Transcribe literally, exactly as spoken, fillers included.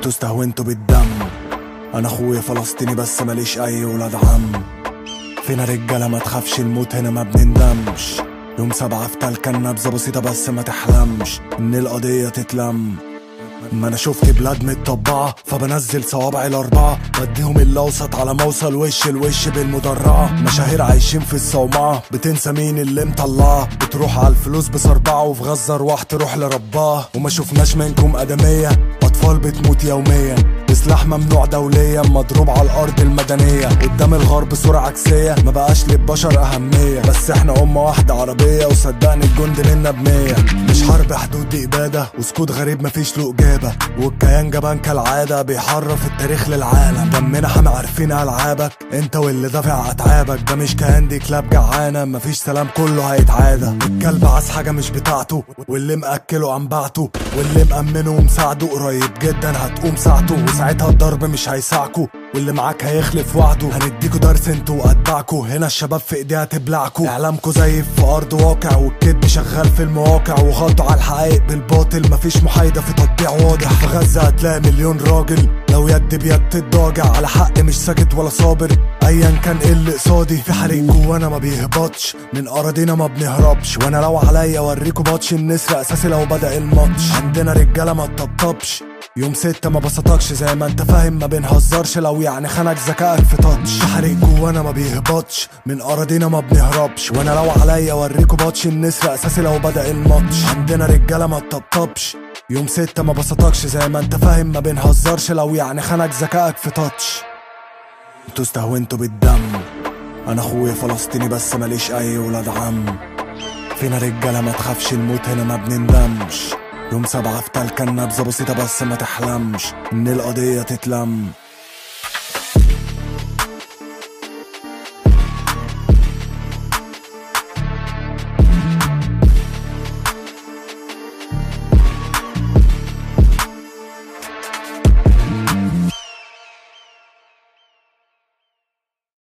انتوا استهونتوا بالدم. انا اخويا فلسطيني بس ماليش اي ولاد عم. فينا رجاله ما تخافش الموت هنا ما بنندمش. يوم سبعة في تلك نبذة بسيطة بس ما تحلمش ان القضية تتلم. ما انا شفت بلاد متطبعة فبنزل صوابعي الاربعة بديهم الاوسط على ما اوصل وش الوش بالمدرعة. مشاهير عايشين في الصومعة بتنسى مين اللي مطلعها. بتروح على الفلوس بصربعة وفي غزة رواح تروح لربها. وما شفناش منكم ادمية اطفال بتموت يوميا بسلاح ممنوع دوليا مضروب على الارض المدنية. قدام الغرب صورة عكسية ما بقاش للبشر اهمية. بس احنا امة واحدة عربية وصدقني الجند منا بمية. مش حرب حدود دي ابادة وسكوت غريب مفيش له اجابة. والكيان جبان كالعادة بيحرف التاريخ للعالم. دمنا حامي عارفين العابك انت واللي دافع اتعابك. ده مش كيان دي كلاب جعانة مفيش سلام كله هيتعادى. الكلب عايز حاجة مش بتاعته واللي مأكله انبعته واللي مأمنه ومساعده قريب جدا هتقوم ساعته. وساعتها الضرب مش هيساعكوا واللي معاك هيخلف وعده. هنديكوا درس انتوا واتباعكوا. هنا الشباب في ايديها تبلعكوا. اعلامكوا زي في ارض واقع والكذب شغال في المواقع. وغطوا على الحقائق بالباطل مفيش محايدة في تطبيع واضح. في غزة هتلاقي مليون راجل لو يد بيد تتضاجع على حق مش ساكت ولا صابر ايا كان ايه اللي قصادي. في حريق جوانا ما بيهبطش من اراضينا ما بنهربش. وانا لو عليا اوريكوا باتش النسر اساسي لو بدأ الماتش. عندنا رجالة ما تطبطبش يوم ستة ما بسطكش زي ما انت فاهم ما بنهزرش. لو يعني خانك ذكائك في تاتش. حريق جوانا ما بيهبطش من اراضينا ما بنهربش. وانا لو عليا اوريكوا باتش النسر اساسي لو بدأ الماتش. عندنا رجالة ما تطبطبش يوم ستة ما بسطكش زي ما انت فاهم ما بنهزرش. لو يعني خانك ذكائك في تاتش. انتوا استهونتوا بالدم. انا اخويا فلسطيني بس ماليش اي ولاد عم. فينا رجالة ما تخافش الموت هنا ما بنندمش. يوم سبعة في تلك نبذة بسيطة بس ما تحلمش ان القضية تتلم.